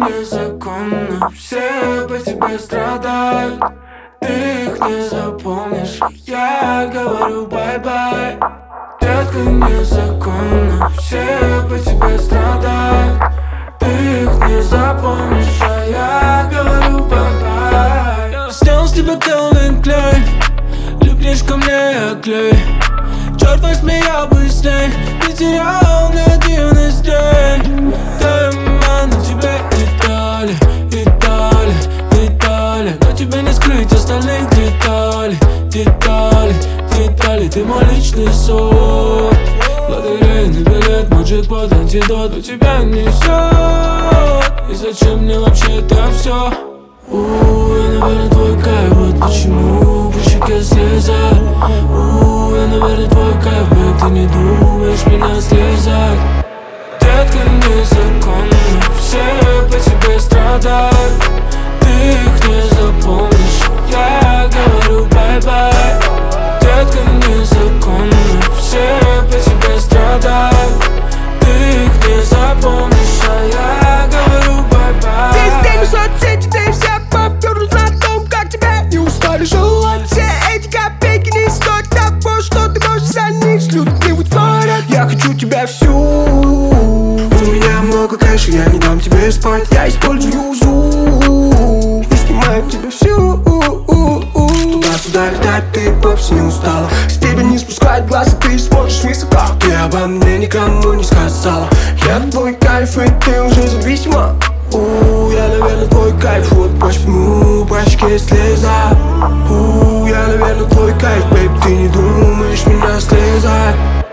незаконно, все по тебе страдают. Ты их не запомнишь, я говорю бай-бай. Детка, незаконно, все по тебе страдают. Ты их не запомнишь, а я говорю бай-бай. Снял с тебя Calvin Klein, липнешь ко мне, я клей. Черт возьми, я бы с ней потерял ни один из день. Тайма на тебе Италия, Италия, Италия. Но тебе не скрыть остальных деталей, деталей, деталей. Ты мой личный сон, лотерейный билет, мой джекпот, антидот. Но тебя несет, и зачем мне вообще это все? Я, наверное, твой кайф, вот почему по щеке слеза. Я, наверное, твой кайф, ведь ты не думаешь меня слезать. Детка, незаконно, все по тебе страдают. Ты их не запомнишь, я говорю бай-бай. Детка, незаконно, все по тебе страдают. Ты их не запомнишь, а я говорю бай-бай. Весь день в соцсети, ты вся повторюсь на том, как тебя не устали желать. Все эти копейки не стоят того, что ты можешь за них с людьми вытворять. Я хочу тебя всю. У меня много кэша, я не дам тебе спать. Я использую зум и снимаю тебя всю. Туда-сюда летать, ты вовсе не устала. С тебя не спускать глаз, и ты смотришь высоко. Ты обо мне никому не сказала. Я твой кайф, и ты уже зависима. Я, наверное, твой кайф, вот почему по щеке слеза. Я, наверное, твой кайф, бэйб, ты не думаешь меня слезать.